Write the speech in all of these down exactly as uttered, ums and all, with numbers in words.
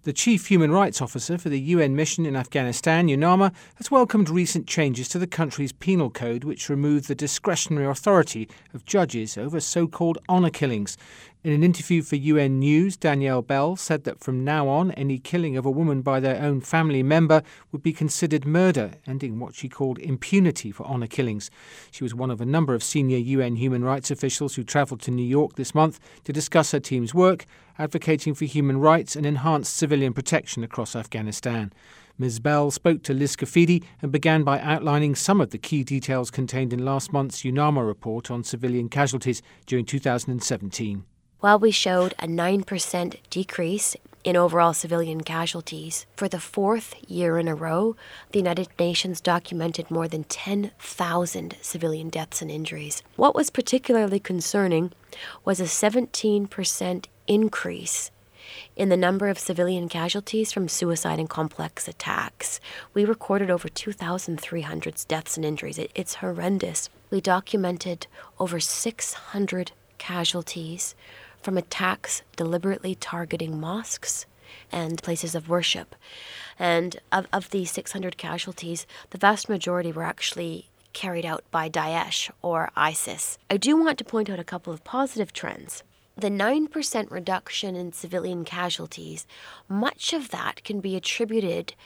The Chief Human Rights Officer for the U N mission in Afghanistan, UNAMA, has welcomed recent changes to the country's penal code which remove the discretionary authority of judges over so-called honour killings. In an interview for U N News, Danielle Bell said that from now on, any killing of a woman by their own family member would be considered murder, ending what she called impunity for honour killings. She was one of a number of senior U N human rights officials who travelled to New York this month to discuss her team's work, advocating for human rights and enhanced civilian protection across Afghanistan. Miz Bell spoke to Liz Kafidi and began by outlining some of the key details contained in last month's UNAMA report on civilian casualties during two thousand seventeen. While we showed a nine percent decrease in overall civilian casualties, for the fourth year in a row, the United Nations documented more than ten thousand civilian deaths and injuries. What was particularly concerning was a seventeen percent increase in the number of civilian casualties from suicide and complex attacks. We recorded over two thousand three hundred deaths and injuries. It, it's horrendous. We documented over six hundred casualties from attacks deliberately targeting mosques and places of worship. And of, of these six hundred casualties, the vast majority were actually carried out by Daesh or ISIS. I do want to point out a couple of positive trends. The nine percent reduction in civilian casualties, much of that can be attributed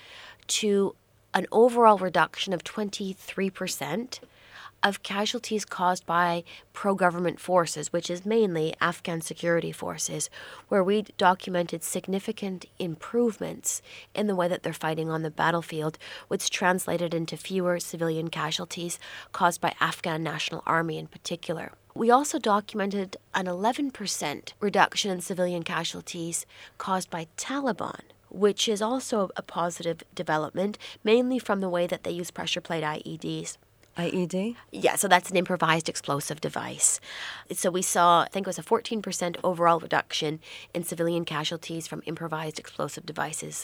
to an overall reduction of twenty-three percent of casualties caused by pro-government forces, which is mainly Afghan security forces, where we documented significant improvements in the way that they're fighting on the battlefield, which translated into fewer civilian casualties caused by Afghan National Army in particular. We also documented an eleven percent reduction in civilian casualties caused by Taliban, which is also a positive development, mainly from the way that they use pressure plate I E Ds. I E D? Yeah, so that's an improvised explosive device. So we saw, I think it was a fourteen percent overall reduction in civilian casualties from improvised explosive devices.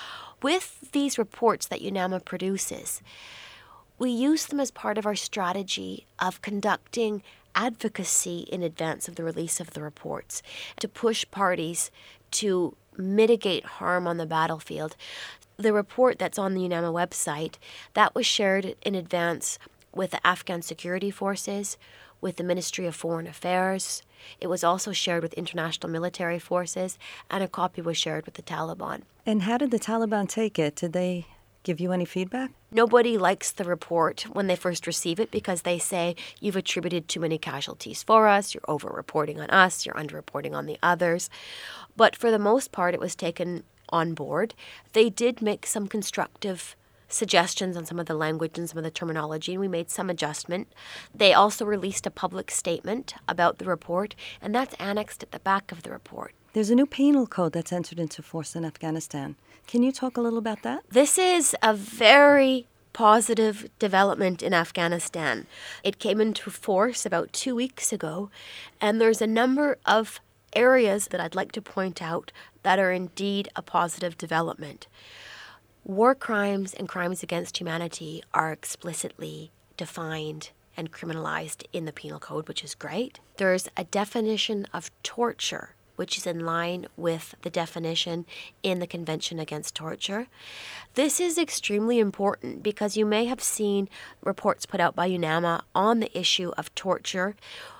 With these reports that UNAMA produces, we use them as part of our strategy of conducting advocacy in advance of the release of the reports to push parties to mitigate harm on the battlefield. The report that's on the UNAMA website, that was shared in advance with the Afghan security forces, with the Ministry of Foreign Affairs. It was also shared with international military forces, and a copy was shared with the Taliban. And how did the Taliban take it? Did they give you any feedback? Nobody likes the report when they first receive it because they say, you've attributed too many casualties for us, you're over-reporting on us, you're under-reporting on the others. But for the most part, it was taken on board. They did make some constructive suggestions on some of the language and some of the terminology, and we made some adjustment. They also released a public statement about the report, and that's annexed at the back of the report. There's a new penal code that's entered into force in Afghanistan. Can you talk a little about that? This is a very positive development in Afghanistan. It came into force about two weeks ago, and there's a number of areas that I'd like to point out that are indeed a positive development. War crimes and crimes against humanity are explicitly defined and criminalized in the penal code, which is great. There's a definition of torture, which is in line with the definition in the Convention Against Torture. This is extremely important because you may have seen reports put out by UNAMA on the issue of torture.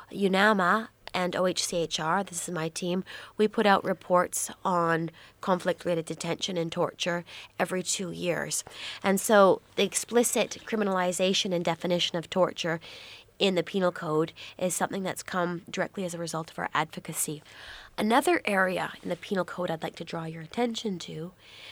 UNAMA and O H C H R, this is my team, we put out reports on conflict-related detention and torture every two years. And so the explicit criminalization and definition of torture in the penal code is something that's come directly as a result of our advocacy. Another area in the penal code I'd like to draw your attention to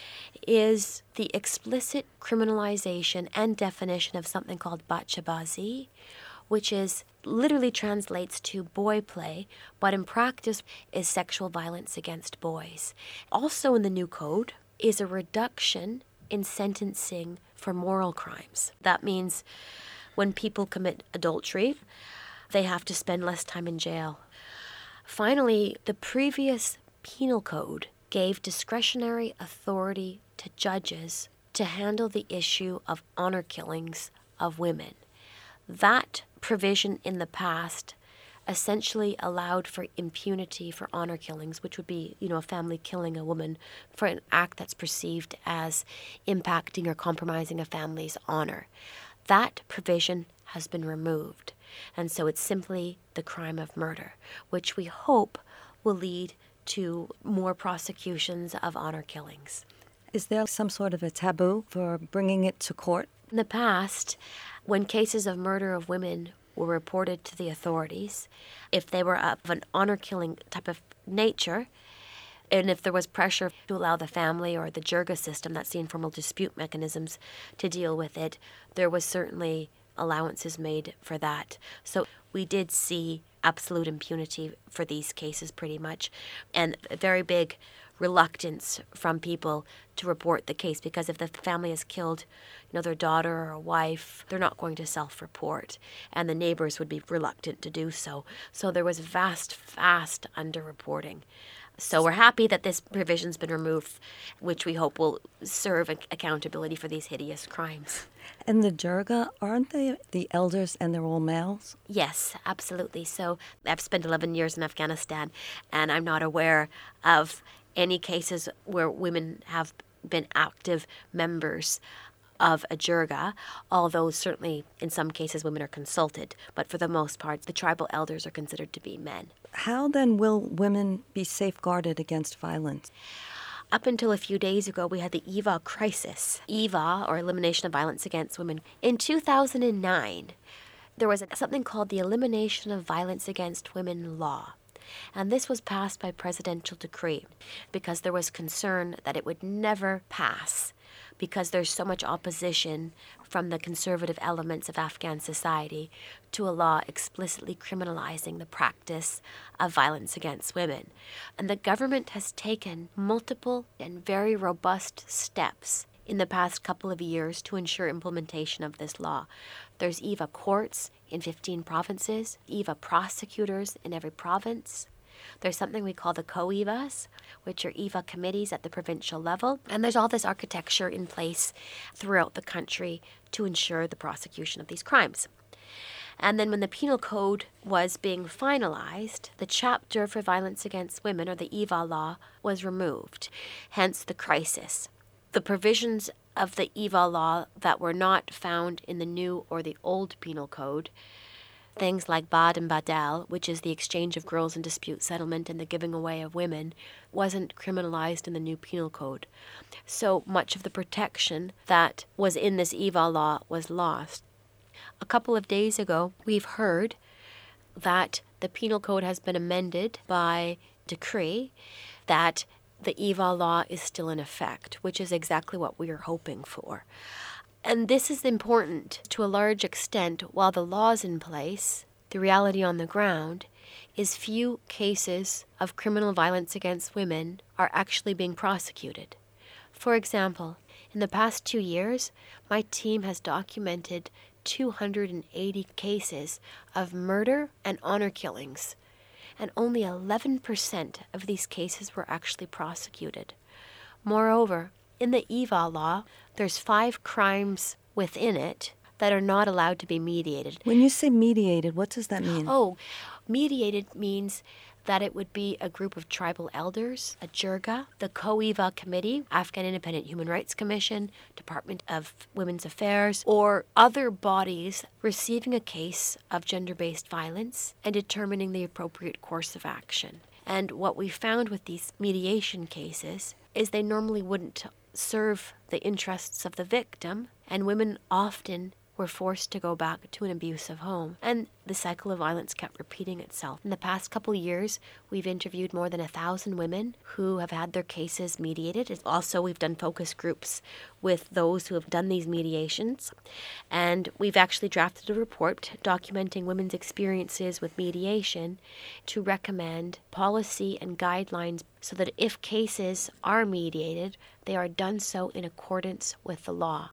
is the explicit criminalization and definition of something called bachabazi, which is literally translates to boy play, but in practice is sexual violence against boys. Also in the new code is a reduction in sentencing for moral crimes. That means when people commit adultery, they have to spend less time in jail. Finally, the previous penal code gave discretionary authority to judges to handle the issue of honor killings of women. That provision in the past essentially allowed for impunity for honor killings, which would be, you know, a family killing a woman for an act that's perceived as impacting or compromising a family's honor. That provision has been removed. And so it's simply the crime of murder, which we hope will lead to more prosecutions of honor killings. Is there some sort of a taboo for bringing it to court? In the past, when cases of murder of women were reported to the authorities, if they were of an honor killing type of nature, and if there was pressure to allow the family or the jirga system, that's the informal dispute mechanisms, to deal with it, there was certainly allowances made for that. So we did see absolute impunity for these cases pretty much, and a very big reluctance from people to report the case, because if the family has killed, you know, their daughter or a wife, they're not going to self-report, and the neighbors would be reluctant to do so. So there was vast, vast underreporting. So we're happy that this provision's been removed, which we hope will serve accountability for these hideous crimes. And the jirga, aren't they the elders and they're all males? Yes, absolutely. So I've spent eleven years in Afghanistan, and I'm not aware of any cases where women have been active members of a jirga, although certainly in some cases women are consulted. But for the most part, the tribal elders are considered to be men. How then will women be safeguarded against violence? Up until a few days ago, we had the E V A crisis. E V A, or Elimination of Violence Against Women. In two thousand nine, there was something called the Elimination of Violence Against Women Law. And this was passed by presidential decree because there was concern that it would never pass because there's so much opposition from the conservative elements of Afghan society to a law explicitly criminalizing the practice of violence against women. And the government has taken multiple and very robust steps in the past couple of years to ensure implementation of this law. There's E V A courts in fifteen provinces, E V A prosecutors in every province. There's something we call the co-E V As, which are E V A committees at the provincial level. And there's all this architecture in place throughout the country to ensure the prosecution of these crimes. And then when the penal code was being finalized, the chapter for violence against women, or the E V A law, was removed, hence the crisis. The provisions of the E V A law that were not found in the new or the old penal code, things like Bad and Badal, which is the exchange of girls in dispute settlement and the giving away of women, wasn't criminalized in the new penal code. So much of the protection that was in this E V A law was lost. A couple of days ago, we've heard that the penal code has been amended by decree, that the E V A law is still in effect, which is exactly what we are hoping for. And this is important to a large extent. While the law is in place, the reality on the ground is few cases of criminal violence against women are actually being prosecuted. For example, in the past two years, my team has documented two hundred eighty cases of murder and honor killings, and only eleven percent of these cases were actually prosecuted. Moreover, in the E V A law, there's five crimes within it that are not allowed to be mediated. When you say mediated, what does that mean? Oh, mediated means that it would be a group of tribal elders, a jirga, the co-E V A committee, Afghan Independent Human Rights Commission, Department of Women's Affairs, or other bodies receiving a case of gender-based violence and determining the appropriate course of action. And what we found with these mediation cases is they normally wouldn't serve the interests of the victim, and women often were forced to go back to an abusive home. And the cycle of violence kept repeating itself. In the past couple of years, we've interviewed more than a thousand women who have had their cases mediated. Also, we've done focus groups with those who have done these mediations. And we've actually drafted a report documenting women's experiences with mediation to recommend policy and guidelines so that if cases are mediated, they are done so in accordance with the law.